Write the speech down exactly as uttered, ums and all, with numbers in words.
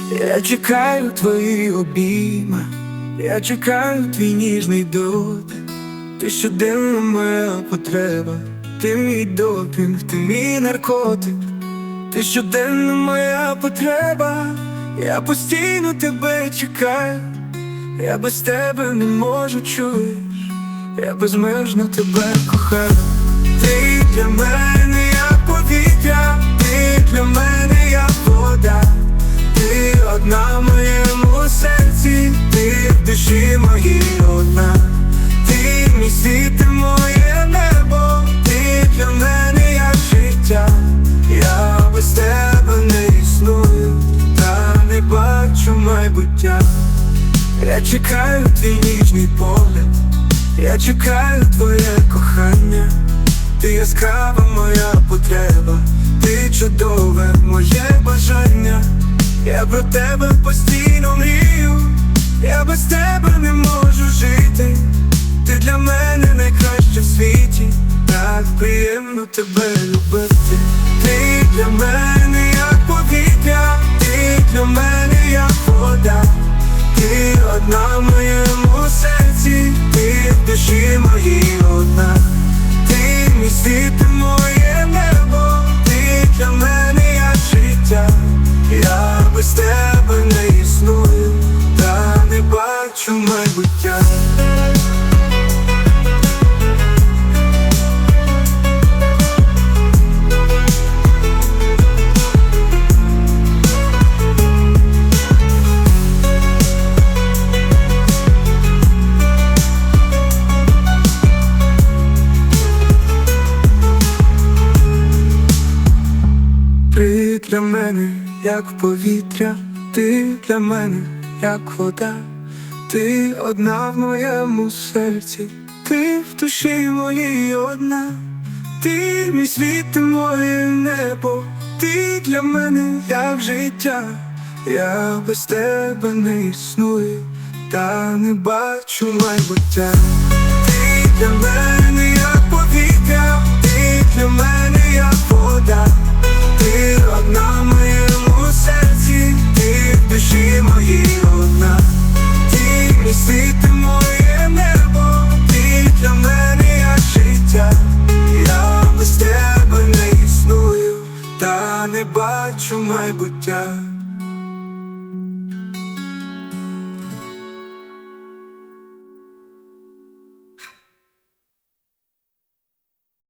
Я чекаю твої обійми, я чекаю твій ніжний дотик. Ти щоденна моя потреба, ти мій допінг, ти мій наркотик. Ти щоденна моя потреба, я постійно тебе чекаю. Я без тебе не можу, чуєш, я безмежно тебе кохаю. Ти для мене як повітря, ти для мене як вода. Ти одна в моєму серці, ти в душі моїй одна. Ти мій світ, ти моє небо, ти для мене як життя. Я без тебе не існую, та не бачу майбуття. Я чекаю твій ніжний погляд, я чекаю твоє кохання. Ти яскрава моя потреба, ти чудове моє бажання. Я про тебе постійно мрію, я без тебе не можу жити. Ти для мене найкраща в світі, так приємно тебе любити. Ти для мене як повітря, ти для мене як вода. Ти одна в моєму серці, ти в душі моїй одна. Ти мій світ, ти моє небо, ти для мене як життя. Я без тебе не існую, та не бачу майбуття. Ти для мене як повітря, ти для мене як вода. Ти одна в моєму серці, ти в душі моїй одна. Ти мій світ, ти моє небо, ти для мене як життя. Я без тебе не існую, та не бачу майбуття. Ти для мене як повітря, ти для мене як вода. Ти одна в моєму серці, ти в душі моїй одна. Ти мій світ, ти моє небо, ти для мене як життя. Я без тебе не існую, та не бачу майбуття.